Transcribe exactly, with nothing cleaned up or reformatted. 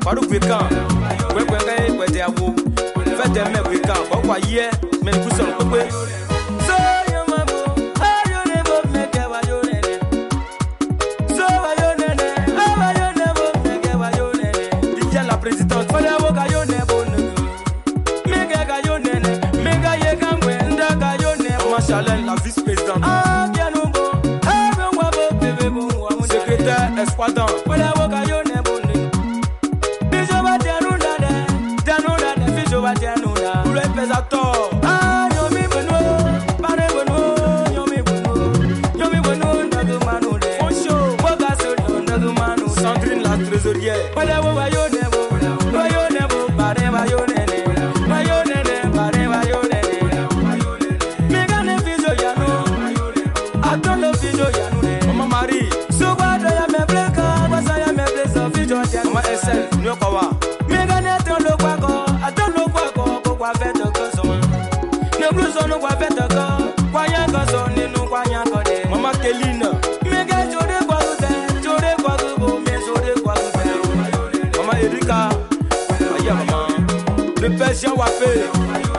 Paru Vican, where where they are woo. Fed them met with camp, or what year, many good son. So, your mamma, how you never make ever your name. So, I don't know, how you never make ever your name. The yellow president, for the work I don't never know. Make a your name, make a year come when the guy your name, Marshall, la vice president. Ah, bien, no more. Secrétaire Esquadron, for the work I don't never know. Bijova Tianunda, Tianunda, Bijova Tianunda, pour les pesateurs. Ah, Yomi Bono, Pare Bono, Yomi Bono, Yomi Bono, Nagumano, Foncho, Bogasso, Nagumano, Sandrine la trésorière. Voilà, Wayo Nebo, Wayo Nebo, Pare Wayo Nene, Wayo Nene, Pare Wayo Nene. Megane Fijo Yano, Atolo Fijo Yano, Mama Marie, Subada Yamebleka, Wasaya Meblesa, Fijo Tiano, Mama S L, Nyokawa. Megane Tolo Quaco, Atolo Quaco, Qua Veta Coson. No blues on the Quaveta, Quayan Coson, no Quayan Code, Mama Kelina. Mega Jode Quago, Jode Quago, Mesode Quago, Mama Erika, Ayama, the Persian Wafe.